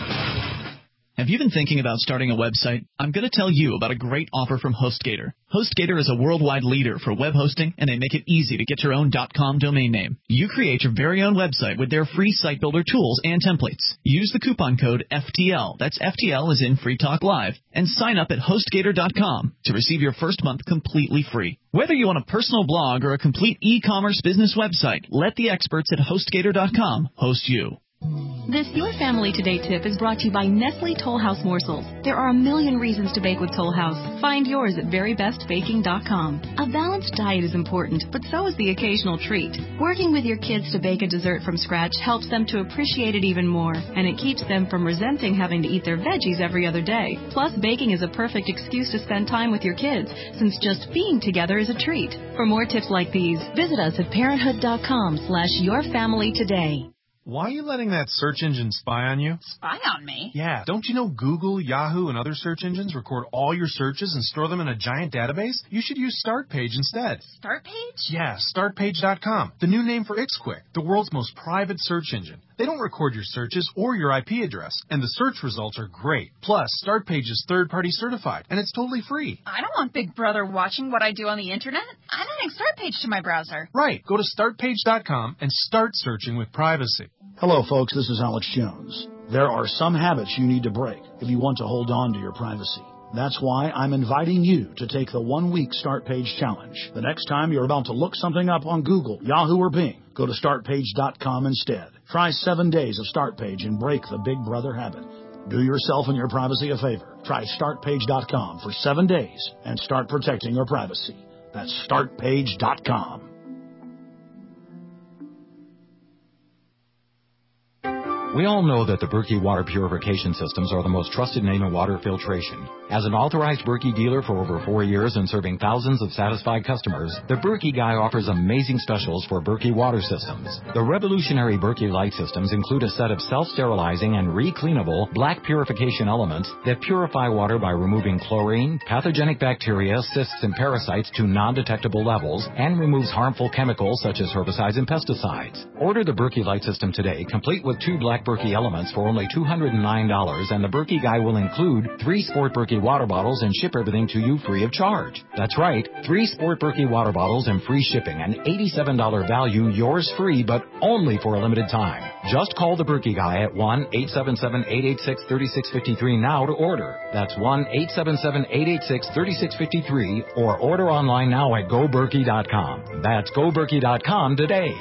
Have you been thinking about starting a website? I'm going to tell you about a great offer from HostGator. HostGator is a worldwide leader for web hosting, and they make it easy to get your own .com domain name. You create your very own website with their free site builder tools and templates. Use the coupon code FTL, that's FTL as in Free Talk Live, and sign up at HostGator.com to receive your first month completely free. Whether you want a personal blog or a complete e-commerce business website, let the experts at HostGator.com host you. This Your Family Today tip is brought to you by Nestle Toll House Morsels. There are a million reasons to bake with Toll House. Find yours at verybestbaking.com. A balanced diet is important, but so is the occasional treat. Working with your kids to bake a dessert from scratch helps them to appreciate it even more, and it keeps them from resenting having to eat their veggies every other day. Plus, baking is a perfect excuse to spend time with your kids, since just being together is a treat. For more tips like these, visit us at parenthood.com/yourfamilytoday. Why are you letting that search engine spy on you? Spy on me? Yeah. Don't you know Google, Yahoo, and other search engines record all your searches and store them in a giant database? You should use StartPage instead. StartPage? Yeah, StartPage.com. The new name for Ixquick, the world's most private search engine. They don't record your searches or your IP address, and the search results are great. Plus, StartPage is third-party certified, and it's totally free. I don't want Big Brother watching what I do on the internet. I'm adding StartPage to my browser. Right. Go to StartPage.com and start searching with privacy. Hello, folks. This is Alex Jones. There are some habits you need to break if you want to hold on to your privacy. That's why I'm inviting you to take the 1-week Start Page Challenge. The next time you're about to look something up on Google, Yahoo, or Bing, go to StartPage.com instead. Try 7 days of Start Page and break the Big Brother habit. Do yourself and your privacy a favor. Try StartPage.com for 7 days and start protecting your privacy. That's StartPage.com. We all know that the Berkey water purification systems are the most trusted name in water filtration. As an authorized Berkey dealer for over 4 years and serving thousands of satisfied customers, the Berkey Guy offers amazing specials for Berkey water systems. The revolutionary Berkey Light systems include a set of self-sterilizing and re-cleanable black purification elements that purify water by removing chlorine, pathogenic bacteria, cysts, and parasites to non-detectable levels, and removes harmful chemicals such as herbicides and pesticides. Order the Berkey Light system today, complete with 2 black Berkey elements for only $209, and the Berkey Guy will include 3 Sport Berkey water bottles and ship everything to you free of charge. That's right, 3 Sport Berkey water bottles and free shipping, an $87 value, yours free, but only for a limited time. Just call the Berkey Guy at 1-877-886-3653 now to order. That's 1-877-886-3653, or order online now at GoBerkey.com. That's GoBerkey.com today.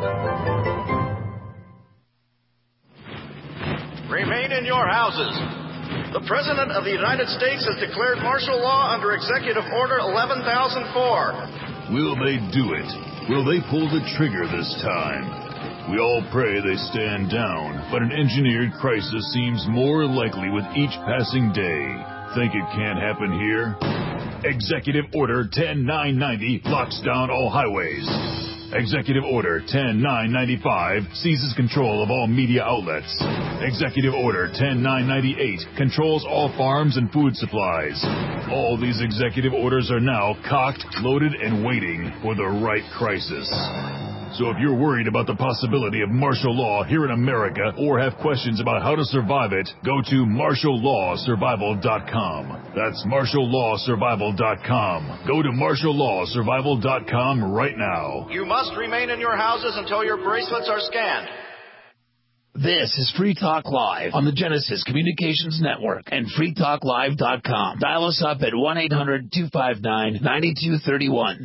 Remain in your houses. The President of the United States has declared martial law under Executive Order 11,004. Will they do it? Will they pull the trigger this time? We all pray they stand down, but an engineered crisis seems more likely with each passing day. Think it can't happen here? Executive Order 10990 locks down all highways. Executive Order 10995 seizes control of all media outlets. Executive Order 10998 controls all farms and food supplies. All these executive orders are now cocked, loaded, and waiting for the right crisis. So if you're worried about the possibility of martial law here in America or have questions about how to survive it, go to martiallawsurvival.com. That's martiallawsurvival.com. Go to martiallawsurvival.com right now. You must remain in your houses until your bracelets are scanned. This is Free Talk Live on the Genesis Communications Network and freetalklive.com. Dial us up at 1-800-259-9231.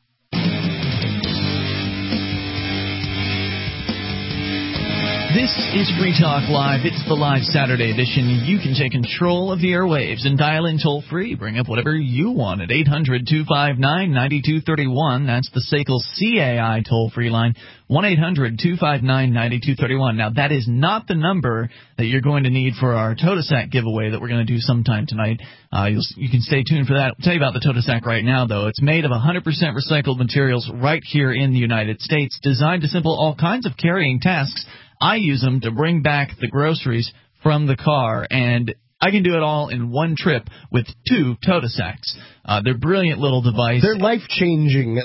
This is Free Talk Live. It's the live Saturday edition. You can take control of the airwaves and dial in toll-free. Bring up whatever you want at 800-259-9231. That's the SACL CAI toll-free line, 1-800-259-9231. Now, that is not the number that you're going to need for our Totasac giveaway that we're going to do sometime tonight. You can stay tuned for that. I'll tell you about the Totasac right now, though. It's made of 100% recycled materials right here in the United States, designed to simplify all kinds of carrying tasks. I use them to bring back the groceries from the car, and I can do it all in one trip with 2 Totasacs. They're brilliant little device. They're life-changing.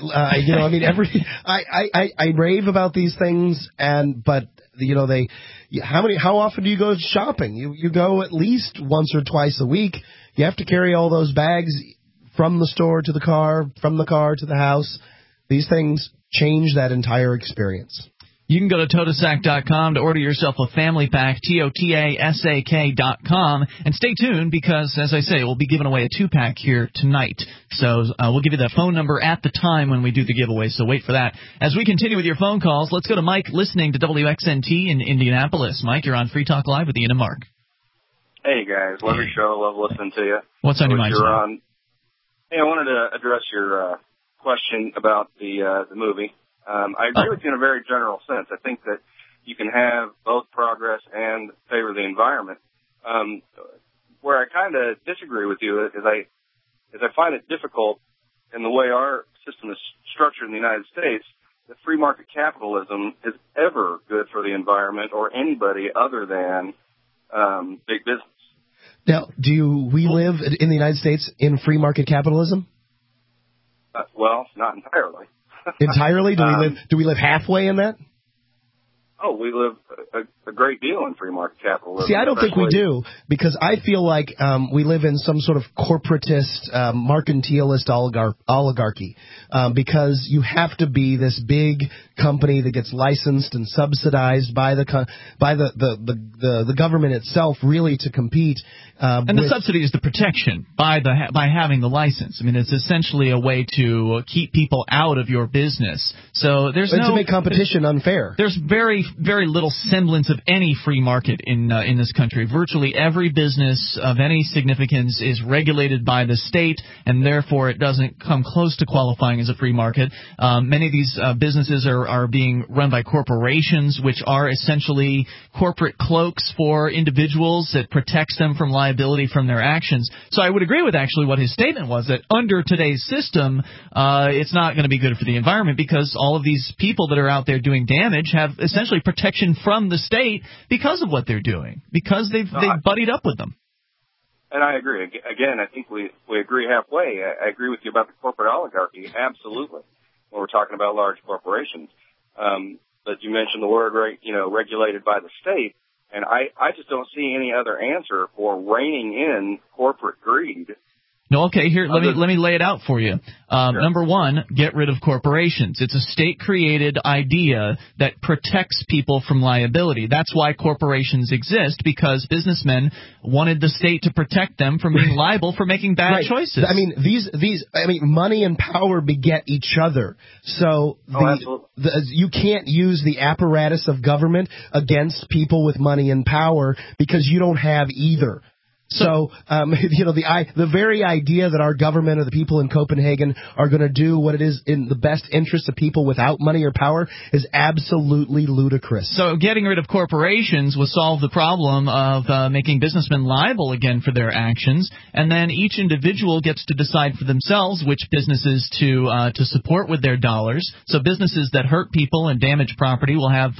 I rave about these things, but how often do you go shopping? You go at least once or twice a week. You have to carry all those bags from the store to the car, from the car to the house. These things change that entire experience. You can go to Totasac.com to order yourself a family pack, TOTASAK.com, and stay tuned because, as I say, we'll be giving away a 2-pack here tonight. So we'll give you the phone number at the time when we do the giveaway, so wait for that. As we continue with your phone calls, let's go to Mike listening to WXNT in Indianapolis. Mike, you're on Free Talk Live with Ian and Mark. Hey, guys. Love your show. Love listening to you. What's on your mind, sir? Hey, I wanted to address your question about the movie. I agree with you in a very general sense. I think that you can have both progress and favor the environment. Where I kind of disagree with you is I find it difficult in the way our system is structured in the United States that free market capitalism is ever good for the environment or anybody other than big business. Now, do we live in the United States in free market capitalism? Well, not entirely. Entirely? Do we live halfway in that? we live a great deal in free market capitalism. See, I don't think we do, because I feel like we live in some sort of corporatist, mercantilist oligarchy, because you have to be this big company that gets licensed and subsidized by the government itself, really, to compete. And the subsidy is the protection by having the license. I mean, it's essentially a way to keep people out of your business. So to make competition unfair. There's very, very little semblance of any free market in this country. Virtually every business of any significance is regulated by the state, and therefore it doesn't come close to qualifying as a free market. Many of these businesses are being run by corporations, which are essentially corporate cloaks for individuals that protects them from liability from their actions. So I would agree with actually what his statement was, that under today's system, it's not going to be good for the environment, because all of these people that are out there doing damage have essentially protection from the state because of what they're doing, because they've buddied up with them. And I agree. Again, I think we agree halfway. I agree with you about the corporate oligarchy, absolutely, when we're talking about large corporations. But you mentioned the word, regulated by the state, and I just don't see any other answer for reining in corporate greed. No, okay, here, let me lay it out for you. Sure. Number one, get rid of corporations. It's a state-created idea that protects people from liability. That's why corporations exist, because businessmen wanted the state to protect them from being liable for making bad choices. I mean, money and power beget each other. So you can't use the apparatus of government against people with money and power, because you don't have either. So, the very idea that our government or the people in Copenhagen are going to do what it is in the best interest of people without money or power is absolutely ludicrous. So getting rid of corporations will solve the problem of making businessmen liable again for their actions, and then each individual gets to decide for themselves which businesses to support with their dollars. So businesses that hurt people and damage property will have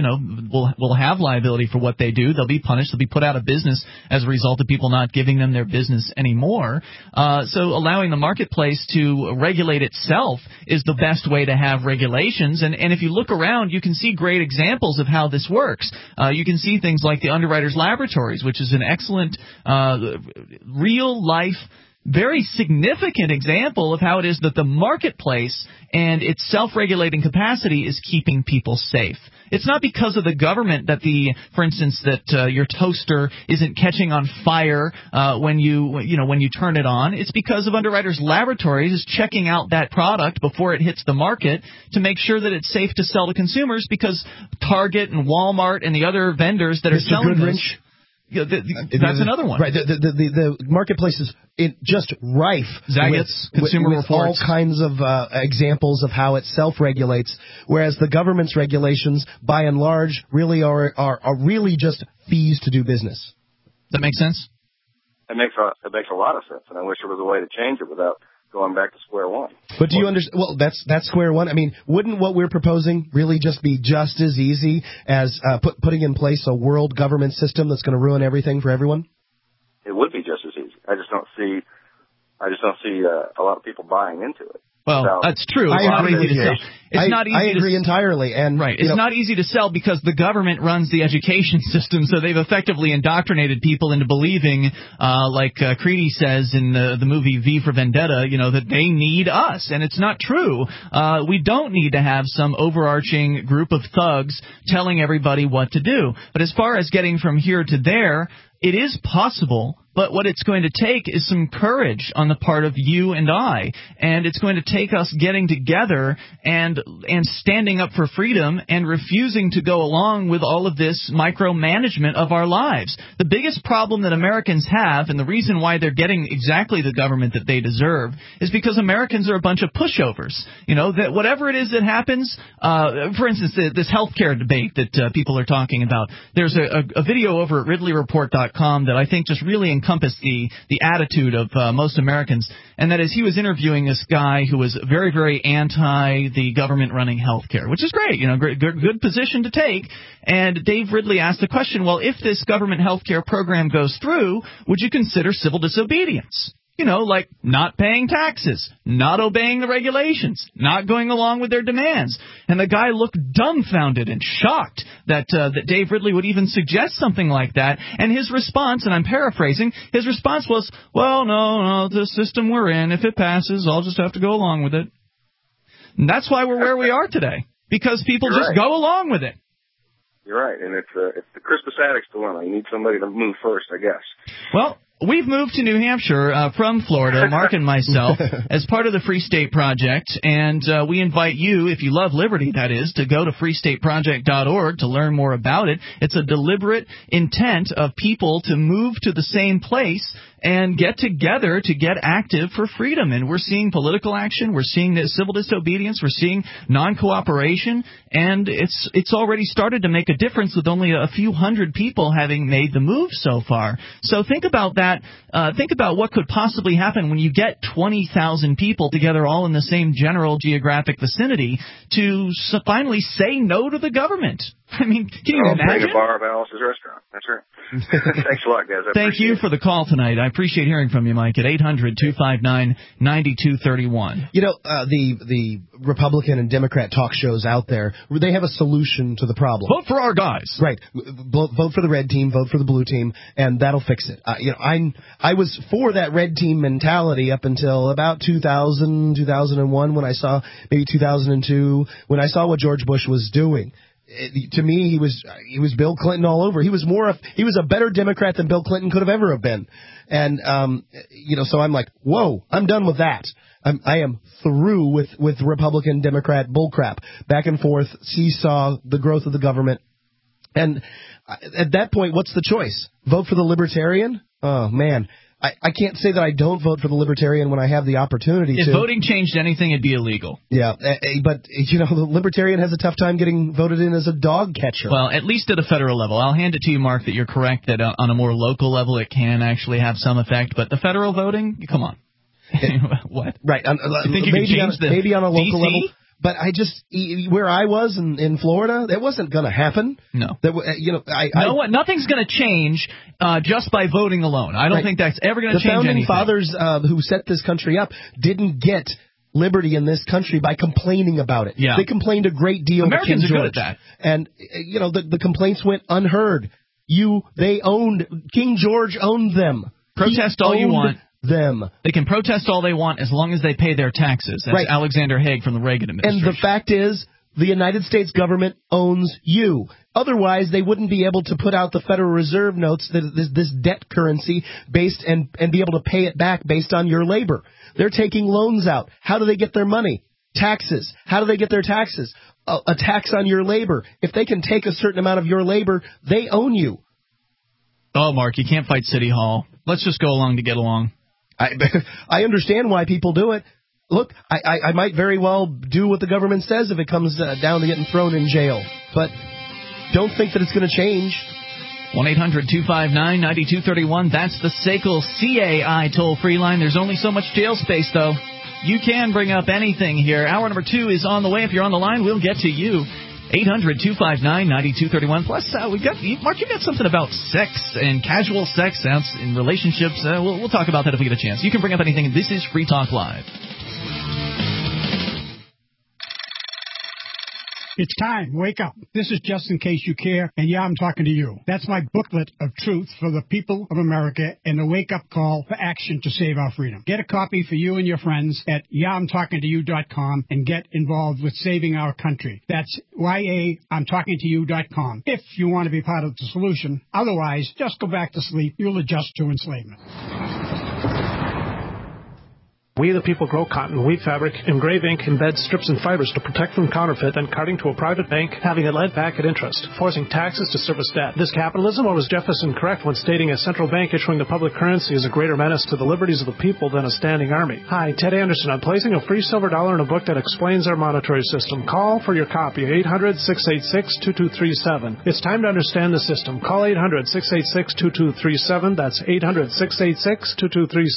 will have liability for what they do. They'll be punished. They'll be put out of business as a result of people not giving them their business anymore. So allowing the marketplace to regulate itself is the best way to have regulations. And if you look around, you can see great examples of how this works. You can see things like the Underwriters Laboratories, which is an excellent real-life, very significant example of how it is that the marketplace and its self-regulating capacity is keeping people safe. It's not because of the government that for instance, your toaster isn't catching on fire when you turn it on. It's because of Underwriters Laboratories is checking out that product before it hits the market to make sure that it's safe to sell to consumers, because Target and Walmart and the other vendors that are selling this. That's another one. Right. The marketplace is just rife with all kinds of examples of how it self-regulates, whereas the government's regulations, by and large, really are really just fees to do business. Does that make sense? It makes a lot of sense, and I wish there was a way to change it without going back to square one. But do you understand? Well, that's square one. I mean, wouldn't what we're proposing really just be just as easy as putting in place a world government system that's going to ruin everything for everyone? It would be just as easy. I just don't see a lot of people buying into it. Well, that's true. I agree entirely. And right, it's not easy to sell because the government runs the education system, so they've effectively indoctrinated people into believing, like Creedy says in the movie V for Vendetta, that they need us, and it's not true. We don't need to have some overarching group of thugs telling everybody what to do. But as far as getting from here to there, it is possible. But what it's going to take is some courage on the part of you and I, and it's going to take us getting together and standing up for freedom and refusing to go along with all of this micromanagement of our lives. The biggest problem that Americans have, and the reason why they're getting exactly the government that they deserve, is because Americans are a bunch of pushovers. That whatever it is that happens, for instance, this healthcare debate that people are talking about, there's a video over at RidleyReport.com that I think just really encompass the attitude of most Americans, and that is he was interviewing this guy who was very, very anti the government running healthcare, which is great, good position to take. And Dave Ridley asked the question, well, if this government healthcare program goes through, would you consider civil disobedience? Like not paying taxes, not obeying the regulations, not going along with their demands. And the guy looked dumbfounded and shocked that Dave Ridley would even suggest something like that. And his response, and I'm paraphrasing, his response was, well, no, the system we're in, if it passes, I'll just have to go along with it. And that's why we're where we are today, because people just go along with it. You're right, and it's the Crispus Attucks dilemma. You need somebody to move first, I guess. Well, we've moved to New Hampshire from Florida, Mark and myself, as part of the Free State Project, and we invite you, if you love liberty, that is, to go to freestateproject.org to learn more about it. It's a deliberate intent of people to move to the same place and get together to get active for freedom. And we're seeing political action, we're seeing civil disobedience, we're seeing non-cooperation, and it's already started to make a difference with only a few hundred people having made the move so far. So think about that. Think about what could possibly happen when you get 20,000 people together all in the same general geographic vicinity to finally say no to the government. I mean, can you imagine? Bring a bar of Alice's restaurant. That's right. Thanks a lot, guys. Thank you for the call tonight. I appreciate hearing from you, Mike, at 800-259-9231. The Republican and Democrat talk shows out there, they have a solution to the problem. Vote for our guys. Right. Vote for the red team, vote for the blue team, and that'll fix it. I was for that red team mentality up until about 2000, 2001, when I saw, maybe 2002, when I saw what George Bush was doing. To me, he was Bill Clinton all over. He was a better Democrat than Bill Clinton could have ever have been. And, so I'm like, whoa, I'm done with that. I am through with Republican Democrat bullcrap. Back and forth, seesaw, the growth of the government. And at that point, what's the choice? Vote for the Libertarian? Oh, man. I can't say that I don't vote for the Libertarian when I have the opportunity to. If voting changed anything, it'd be illegal. Yeah, but, the Libertarian has a tough time getting voted in as a dog catcher. Well, at least at a federal level. I'll hand it to you, Mark, that you're correct that on a more local level it can actually have some effect. But the federal voting, come on. What? Right. You think you can change maybe on a local DC? level. But where I was in Florida, that wasn't going to happen. No. Nothing's going to change just by voting alone. I don't think that's ever going to change anything. The founding fathers who set this country up didn't get liberty in this country by complaining about it. Yeah. They complained a great deal to King George. Americans are good at that. And, the complaints went unheard. King George owned them. Protest all you want. Them. They can protest all they want as long as they pay their taxes. That's right. Alexander Haig from the Reagan administration. And the fact is, the United States government owns you. Otherwise, they wouldn't be able to put out the Federal Reserve notes, this debt currency, based and be able to pay it back based on your labor. They're taking loans out. How do they get their money? Taxes. How do they get their taxes? A tax on your labor. If they can take a certain amount of your labor, they own you. Oh, Mark, you can't fight City Hall. Let's just go along to get along. I understand why people do it. Look, I might very well do what the government says if it comes down to getting thrown in jail. But don't think that it's going to change. 1-800-259-9231. That's the SACL CAI toll-free line. There's only so much jail space, though. You can bring up anything here. Hour number 2 is on the way. If you're on the line, we'll get to you. 800-259-9231. Plus, Mark, you got something about sex and casual sex in relationships. We'll talk about that if we get a chance. You can bring up anything. This is Free Talk Live. It's time. Wake up. This is Just in Case You Care, and I'm talking to you. That's my booklet of truth for the people of America and the wake-up call for action to save our freedom. Get a copy for you and your friends at YaI'mTalkingToYou.com and get involved with saving our country. That's YaI'mTalkingToYou.com if you want to be part of the solution. Otherwise, just go back to sleep. You'll adjust to enslavement. We the people grow cotton, weave fabric, engrave ink, embed strips and fibers to protect from counterfeit, then carting to a private bank, having it lent back at interest, forcing taxes to service debt. This capitalism, or was Jefferson correct when stating a central bank issuing the public currency is a greater menace to the liberties of the people than a standing army? Hi, Ted Anderson. I'm placing a free silver dollar in a book that explains our monetary system. Call for your copy, 800-686-2237. It's time to understand the system. Call 800-686-2237. That's 800-686-2237.